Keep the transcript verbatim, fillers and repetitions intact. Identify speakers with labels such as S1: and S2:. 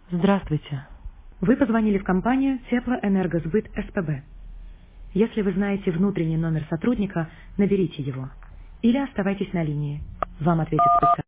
S1: Здравствуйте. Вы позвонили в компанию Теплоэнергосбыт СПБ. Если вы знаете внутренний номер сотрудника, наберите его. Или оставайтесь на линии. Вам ответит специалист.